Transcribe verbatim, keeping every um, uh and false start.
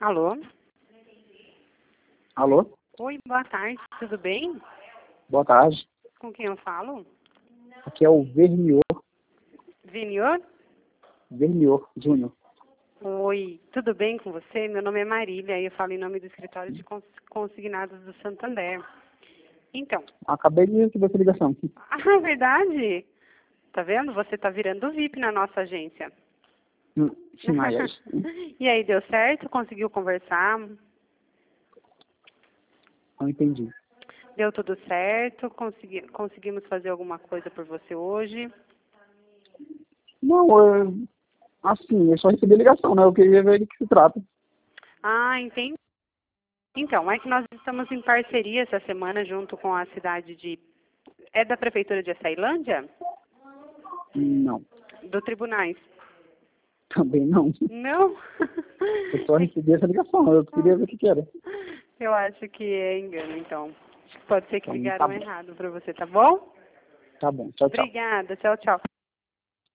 Alô? Alô? Oi, boa tarde, tudo bem? Boa tarde. Com quem eu falo? Aqui é o Vernior. Vinior? Vernior Júnior. Oi, tudo bem com você? Meu nome é Marília e eu falo em nome do escritório de cons- consignados do Santander. Então, Acabei de receber essa ligação. ah, é verdade? Tá vendo? Você tá virando V I P na nossa agência. Hum, Ai, ai. E aí, deu certo? Conseguiu conversar? Não entendi. Deu tudo certo? Consegui, conseguimos fazer alguma coisa por você hoje? Não, eu, assim, eu só recebi a ligação, né? Eu queria ver de que se trata. Ah, entendi. Então, é que nós estamos em parceria essa semana junto com a cidade de... É da Prefeitura de Açailândia? Não, Do Tribunais? também não. Não? Eu só recebi essa ligação, eu queria ver o que que era. Eu acho que é engano, então. Acho que pode ser que Então, tá ligaram bom. errado para você, tá bom? Tá bom, tchau, tchau. Obrigada, tchau, tchau.